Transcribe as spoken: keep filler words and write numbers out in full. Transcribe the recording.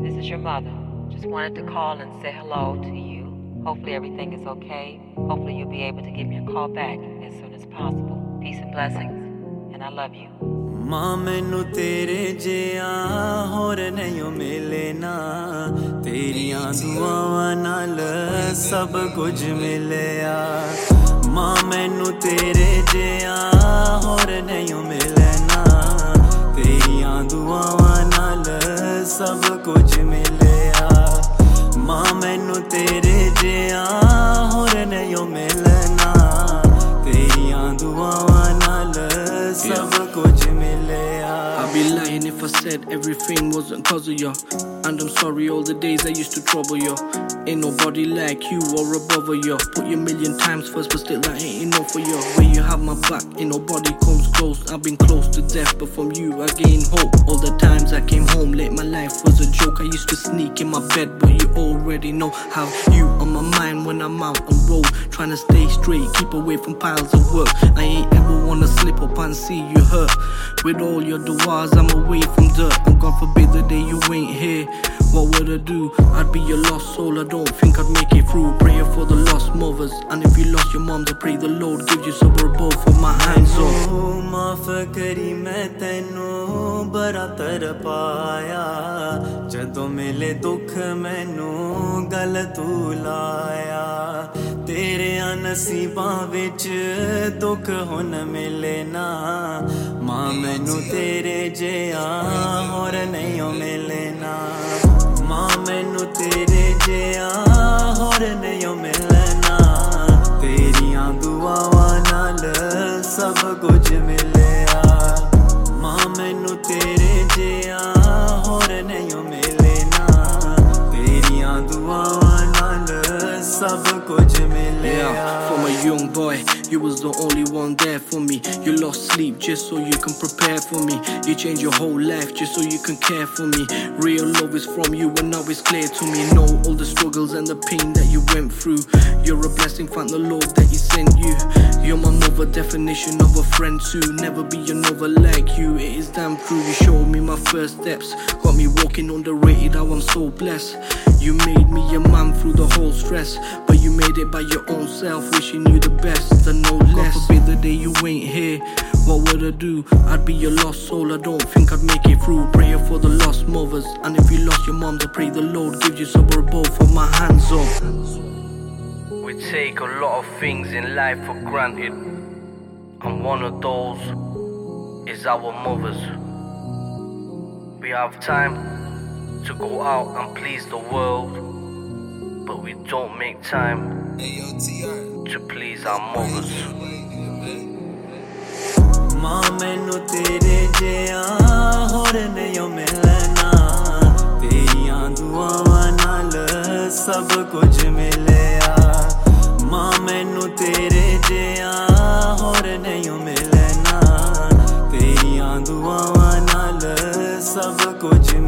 This is your mother. Just wanted to call and say hello to you. Hopefully everything is okay. Hopefully you'll be able to give me a call back as soon as possible. Peace and blessings, and I love you. मां मैनू तेरे जिया होर नहीं मिले ना तेरियां दुआवां नाल सब कुछ मिलिया मां मैनू तेरे जिया होर नहीं मिले ना तेरियां दुआवां नाल सब कुछ मिलिया मां मैनू तेरे जिया होर नहीं मिले ना तेरियां दुआवां नाल सब कुछ मिलिया I'd be lying if I said everything wasn't cause of you. And I'm sorry all the days I used to trouble you. Ain't nobody like you or above you. Put you a million times first, but still that ain't enough for you. When you have my back, ain't nobody comes close. I've been close to death, but from you I gained hope. All the times I came home late, my life was a joke. I used to sneak in my bed, but you already know how you on my mind when I'm out on road. Trying to stay straight, keep away from piles of work. I ain't ever wanna slip up and see you hurt. With all your duas, I'm away from dirt. And God forbid the day you ain't here. What would I do? I'd be a lost soul, I don't think I'd make it through. Prayer for the lost mothers. And if you lost your moms, I pray the Lord gives you sober above for my hands off. माफ करी मैं तैनू बड़ा तरपाया जदों मिले दुख मैनू गल तू लाया तेरे नसीबां विच दुख हुन मिले ना मां मैनू तेरे जिया होर नहीं मिले ना मां मैनू तेरे जिया होर नहीं मिले ना तेरियां दुआवां नाल सब कुछ मिलिया मां मैनू तेरे जिया होर नहीं मिले ना तेरियां दुआवां नाल सब कुछ मिलिया From a young boy, you was the only one there for me. You lost sleep just so you can prepare for me. You changed your whole life just so you can care for me. Real love is from you and now it's clear to me. Know all the struggles and the pain that you went through. You're a blessing, thank the Lord that He sent you. You're my mother, definition of a friend too. Never be another like you, it is damn true. You showed me my first steps, got me walking underrated, how I'm so blessed. You made me a man through the whole stress, but you made it by your own self, wishing you the best and no less. God forbid the day you ain't here, what would I do? I'd be a lost soul, I don't think I'd make it through. Prayer for the lost mothers, and if you lost your moms, I pray the Lord gives you sober above for my hands off. We take a lot of things in life for granted, and one of those is our mothers. We have time to go out and please the world, but we don't make time to please our mothers. मां मैनू तेरे जिया होर नहीं मिलना तेरियां दुआवां नाल सब कुछ मिलिया मां मैनू तेरे जिया होर नहीं मिलना तेरियां दुआवां नाल सब कुछ